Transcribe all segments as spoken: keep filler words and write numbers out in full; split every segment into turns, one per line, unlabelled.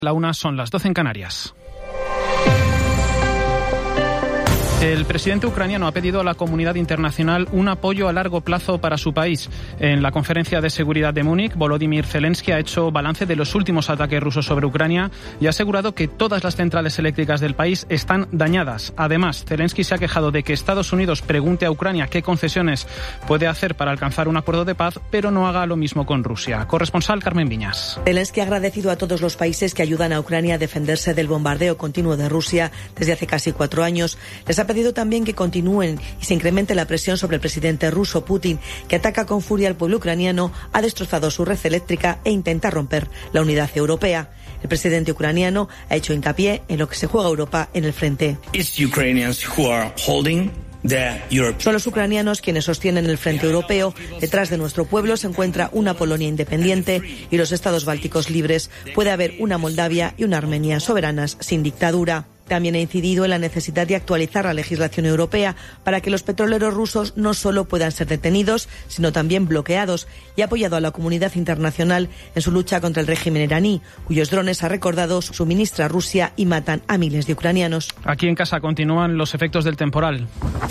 La una son las doce en Canarias. El presidente ucraniano ha pedido a la comunidad internacional un apoyo a largo plazo para su país. En la conferencia de seguridad de Múnich, Volodymyr Zelensky ha hecho balance de los últimos ataques rusos sobre Ucrania y ha asegurado que todas las centrales eléctricas del país están dañadas. Además, Zelensky se ha quejado de que Estados Unidos pregunte a Ucrania qué concesiones puede hacer para alcanzar un acuerdo de paz, pero no haga lo mismo con Rusia. Corresponsal Carmen Viñas.
Zelensky ha agradecido a todos los países que ayudan a Ucrania a defenderse del bombardeo continuo de Rusia desde hace casi cuatro años. Les ha pedido también que continúen y se incremente la presión sobre el presidente ruso Putin, que ataca con furia al pueblo ucraniano, ha destrozado su red eléctrica e intenta romper la unidad europea. El presidente ucraniano ha hecho hincapié en lo que se juega Europa en el frente. Son los ucranianos quienes sostienen el frente europeo. Detrás de nuestro pueblo se encuentra una Polonia independiente y los estados bálticos libres. Puede haber una Moldavia y una Armenia soberanas sin dictadura. También ha incidido en la necesidad de actualizar la legislación europea para que los petroleros rusos no solo puedan ser detenidos, sino también bloqueados, y ha apoyado a la comunidad internacional en su lucha contra el régimen iraní, cuyos drones, ha recordado, suministra a Rusia y matan a miles de ucranianos.
Aquí en casa continúan los efectos del temporal.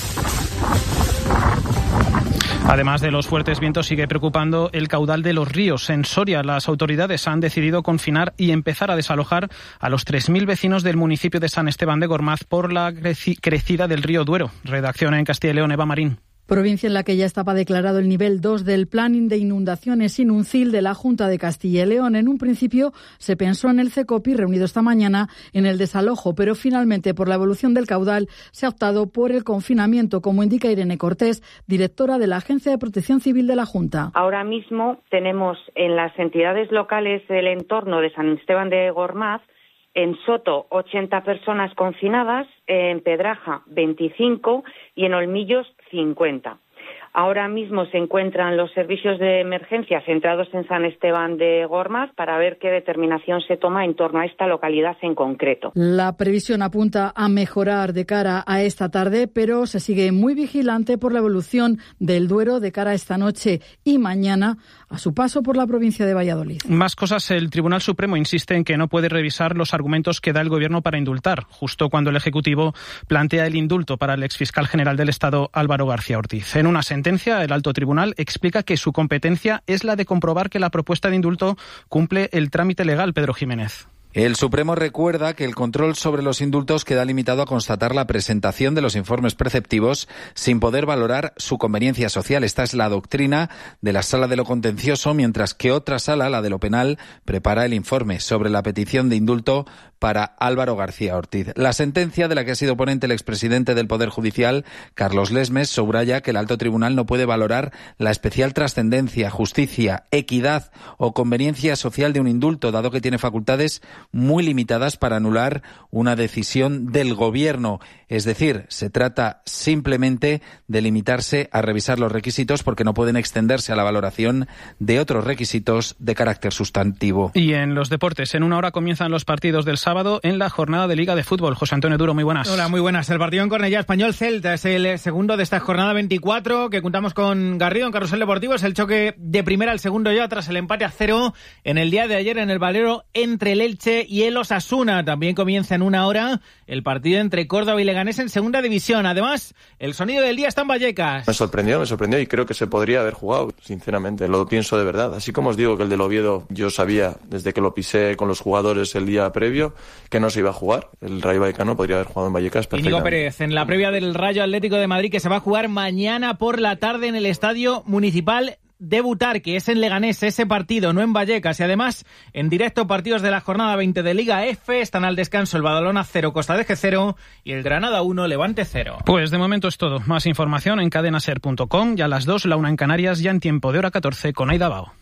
Además de los fuertes vientos, sigue preocupando el caudal de los ríos. En Soria, las autoridades han decidido confinar y empezar a desalojar a los tres mil vecinos del municipio de San Esteban de Gormaz por la crecida del río Duero. Redacción en Castilla y León, Eva Marín.
Provincia en la que ya estaba declarado el nivel dos del Plan de Inundaciones Inuncil de la Junta de Castilla y León. En un principio se pensó en el CECOPI, reunido esta mañana, en el desalojo, pero finalmente, por la evolución del caudal, se ha optado por el confinamiento, como indica Irene Cortés, directora de la Agencia de Protección Civil de la Junta.
Ahora mismo tenemos en las entidades locales del entorno de San Esteban de Gormaz, en Soto, ochenta personas confinadas, en Pedraja, veinticinco y en Olmillos, cincuenta. Ahora mismo se encuentran los servicios de emergencia centrados en San Esteban de Gormaz para ver qué determinación se toma en torno a esta localidad en concreto.
La previsión apunta a mejorar de cara a esta tarde, pero se sigue muy vigilante por la evolución del Duero de cara a esta noche y mañana a su paso por la provincia de Valladolid.
Más cosas. El Tribunal Supremo insiste en que no puede revisar los argumentos que da el Gobierno para indultar, justo cuando el Ejecutivo plantea el indulto para el exfiscal general del Estado, Álvaro García Ortiz. En una sentencia, el Alto Tribunal explica que su competencia es la de comprobar que la propuesta de indulto cumple el trámite legal. Pedro Jiménez.
El Supremo recuerda que el control sobre los indultos queda limitado a constatar la presentación de los informes preceptivos sin poder valorar su conveniencia social. Esta es la doctrina de la Sala de lo Contencioso, mientras que otra sala, la de lo Penal, prepara el informe sobre la petición de indulto para Álvaro García Ortiz. La sentencia, de la que ha sido ponente el expresidente del Poder Judicial, Carlos Lesmes, subraya que el Alto Tribunal no puede valorar la especial trascendencia, justicia, equidad o conveniencia social de un indulto, dado que tiene facultades muy limitadas para anular una decisión del Gobierno. Es decir, se trata simplemente de limitarse a revisar los requisitos porque no pueden extenderse a la valoración de otros requisitos de carácter sustantivo.
Y en los deportes, en una hora comienzan los partidos del sábado en la jornada de Liga de Fútbol. José Antonio Duro, muy buenas.
Hola, muy buenas. El partido en Cornellá, Español-Celta, es el segundo de esta jornada veinticuatro, que contamos con Garrido en Carrusel Deportivo. Es el choque de primera al segundo ya, tras el empate a cero en el día de ayer en el Valero entre el Elche y el Osasuna. También comienza en una hora el partido entre Córdoba y Leganés en segunda división. Además, el sonido del día está en Vallecas.
Me sorprendió, me sorprendió y creo que se podría haber jugado, sinceramente, lo pienso de verdad. Así como os digo que el del Oviedo, yo sabía desde que lo pisé con los jugadores el día previo que no se iba a jugar. El Rayo Vallecano podría haber jugado en Vallecas perfectamente.
Íñigo Pérez, en la previa del Rayo Atlético de Madrid, que se va a jugar mañana por la tarde en el Estadio Municipal debutar, que es en Leganés, ese partido, no en Vallecas. Y además, en directo, partidos de la jornada veinte de Liga F. Están al descanso el Badalona cero, Costa de G cero y el Granada uno, Levante cero.
Pues de momento es todo. Más información en cadenaser punto com y a las dos, la una en Canarias, ya en tiempo de hora catorce con Aida Bao.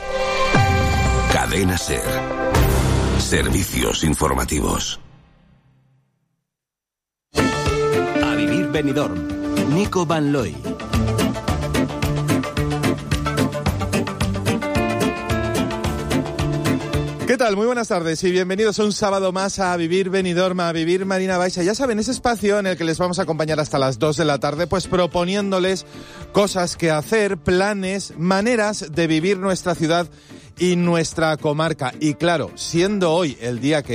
Cadena Ser. Servicios informativos. A vivir Benidorm. Nico Van Looy.
¿Qué tal? Muy buenas tardes y bienvenidos un sábado más a Vivir Benidorm, a Vivir Marina Baixa. Ya saben, ese espacio en el que les vamos a acompañar hasta las dos de la tarde, pues proponiéndoles cosas que hacer, planes, maneras de vivir nuestra ciudad y nuestra comarca. Y claro, siendo hoy el día que